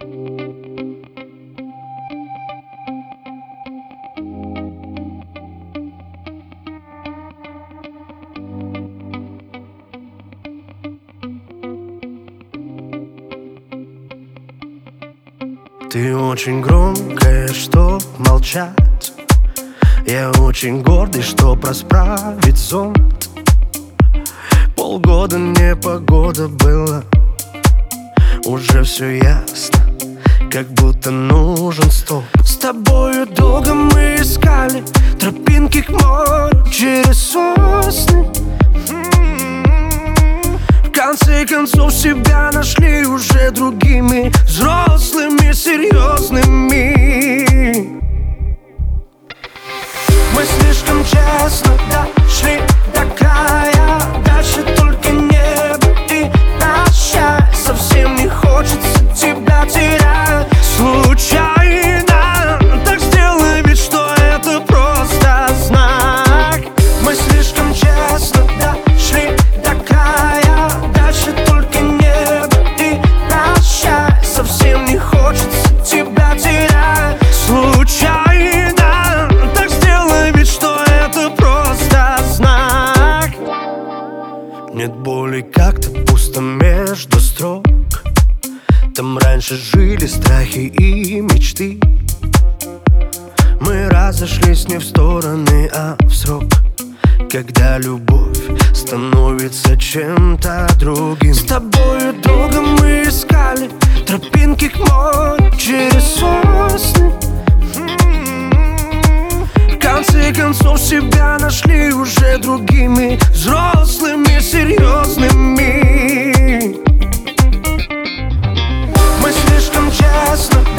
Ты очень громкая, чтоб молчать. Я очень гордый, чтоб расправить зонт. Полгода непогода была, уже все ясно, как будто нужен стоп. С тобою долго мы искали тропинки к морю через сосны. В конце концов себя нашли уже другими, взрослыми, серьезными. Мы слишком честно дошли до края, дальше только небо и прощай. Совсем не хочется тебя терять случайно, так сделай вид, что это просто знак. Мы слишком честно дошли до края, дальше только небо и прощай. Совсем не хочется тебя терять случайно, так сделай вид, что это просто знак. Нет боли, как-то пусто между строк. Там раньше жили страхи и мечты. Мы разошлись не в стороны, а в срок, когда любовь становится чем-то другим. С тобою долго мы искали тропинки к морю через сосны. В конце концов себя нашли уже другими, взрослыми, серьезными. Мы слишком честно